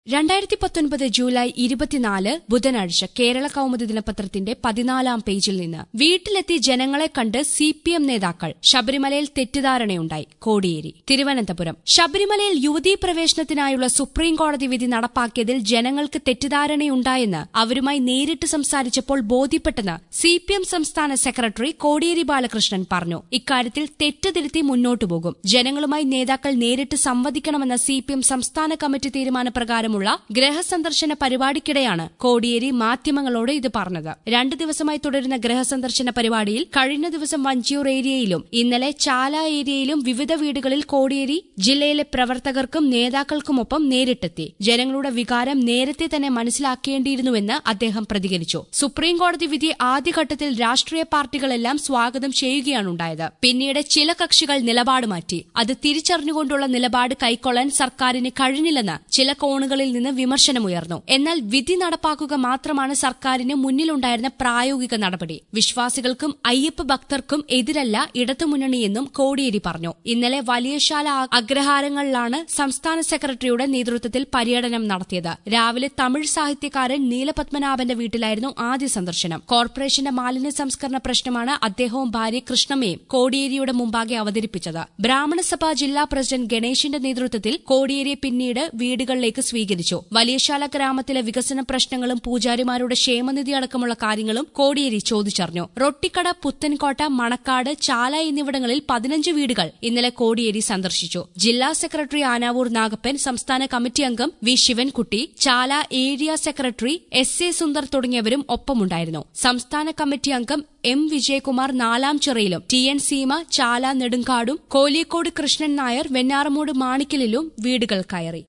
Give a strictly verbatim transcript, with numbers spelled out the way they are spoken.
രണ്ടായിരത്തി പത്തൊൻപത് ജൂലൈ ഇരുപത്തിനാല് ബുധനാഴ്ച കേരള കൗമുദി ദിനപത്രത്തിന്റെ പതിനാലാം പേജിൽ നിന്ന് വീട്ടിലെത്തി ജനങ്ങളെ കണ്ട് സി പി എം നേതാക്കൾ ശബരിമലയിൽ തെറ്റിദ്ധാരണയുണ്ടായി കോടിയേരി. തിരുവനന്തപുരം ശബരിമലയിൽ യുവതീ പ്രവേശനത്തിനായുള്ള സുപ്രീം കോടതി വിധി നടപ്പാക്കിയതിൽ ജനങ്ങൾക്ക് തെറ്റിദ്ധാരണയുണ്ടായെന്ന് അവരുമായി നേരിട്ട് സംസാരിച്ചപ്പോൾ ബോധ്യപ്പെട്ടെന്ന് സി പി എം സംസ്ഥാന സെക്രട്ടറി കോടിയേരി ബാലകൃഷ്ണൻ പറഞ്ഞു. ഇക്കാര്യത്തിൽ തെറ്റ് തിരുത്തി മുന്നോട്ടു പോകും. ജനങ്ങളുമായി നേതാക്കൾ നേരിട്ട് സംവദിക്കണമെന്ന സി പി എം സംസ്ഥാന കമ്മിറ്റി തീരുമാനപ്രകാരം ഗൃഹസന്ദർശന പരിപാടിക്കിടെയാണ് കോടിയേരി മാധ്യമങ്ങളോട് ഇത് പറഞ്ഞത്. രണ്ടു ദിവസമായി തുടരുന്ന ഗൃഹസന്ദർശന പരിപാടിയിൽ കഴിഞ്ഞ ദിവസം വഞ്ചിയൂർ ഏരിയയിലും ഇന്നലെ ചാല ഏരിയയിലും വിവിധ വീടുകളിൽ കോടിയേരി ജില്ലയിലെ പ്രവർത്തകർക്കും നേതാക്കൾക്കുമൊപ്പം നേരിട്ടെത്തി. ജനങ്ങളുടെ വികാരം നേരത്തെ തന്നെ മനസ്സിലാക്കേണ്ടിയിരുന്നുവെന്ന് അദ്ദേഹം പ്രതികരിച്ചു. സുപ്രീം കോടതി വിധി ആദ്യഘട്ടത്തിൽ രാഷ്ട്രീയ പാർട്ടികളെല്ലാം സ്വാഗതം ചെയ്യുകയാണുണ്ടായത്. പിന്നീട് ചില കക്ഷികൾ നിലപാട് മാറ്റി. അത് തിരിച്ചറിഞ്ഞുകൊണ്ടുള്ള നിലപാട് കൈക്കൊള്ളാൻ സർക്കാരിന് കഴിഞ്ഞില്ലെന്ന് ചില കോണുകളിൽ നിന്ന് വിമർശനമുയർന്നു. എന്നാൽ വിധി നടപ്പാക്കുക മാത്രമാണ് സർക്കാരിന് മുന്നിലുണ്ടായിരുന്ന പ്രായോഗിക നടപടി. വിശ്വാസികൾക്കും അയ്യപ്പ ഭക്തർക്കും എതിരല്ല ഇടതുമുന്നണിയെന്നും കോടിയേരി പറഞ്ഞു. ഇന്നലെ വലിയശാല അഗ്രഹാരങ്ങളിലാണ് സംസ്ഥാന സെക്രട്ടറിയുടെ നേതൃത്വത്തിൽ പര്യടനം നടത്തിയത്. രാവിലെ തമിഴ് സാഹിത്യകാരൻ നീലപത്മനാഭന്റെ വീട്ടിലായിരുന്നു ആദ്യ സന്ദർശനം. കോർപ്പറേഷന്റെ മാലിന്യ സംസ്കരണ പ്രശ്നമാണ് അദ്ദേഹവും ഭാര്യ കൃഷ്ണമ്മയും കോടിയേരിയുടെ മുമ്പാകെ അവതരിപ്പിച്ചത്. ബ്രാഹ്മണസഭ ജില്ലാ പ്രസിഡന്റ് ഗണേഷിന്റെ നേതൃത്വത്തിൽ കോടിയേരിയെ പിന്നീട് വീടുകളിലേക്ക് സ്വീകരിച്ചു. വലിയശാല ഗ്രാമത്തിലെ വികസന പ്രശ്നങ്ങളും പൂജാരിമാരുടെ ക്ഷേമനിധി അടക്കമുള്ള കാര്യങ്ങളും കോടിയേരി ചോദിച്ചറിഞ്ഞു. റൊട്ടിക്കട, പുത്തൻകോട്ട, മണക്കാട്, ചാല എന്നിവിടങ്ങളിൽ പതിനഞ്ച് വീടുകൾ ഇന്നലെ കോടിയേരി സന്ദർശിച്ചു. ജില്ലാ സെക്രട്ടറി ആനാവൂർ നാഗപ്പൻ, സംസ്ഥാന കമ്മിറ്റി അംഗം V Sivankutty, Chala area secretary S A Sundar തുടങ്ങിയവരും ഒപ്പമുണ്ടായിരുന്നു. സംസ്ഥാന കമ്മിറ്റി അംഗം എം വിജയകുമാർ നാലാം ചിറയിലും ടി എൻ സീമ ചാല നെടുങ്കാടും കോലിക്കോട് കൃഷ്ണൻ നായർ വെഞ്ഞാറമൂട് മാണിക്കലിലും വീടുകൾ കയറി.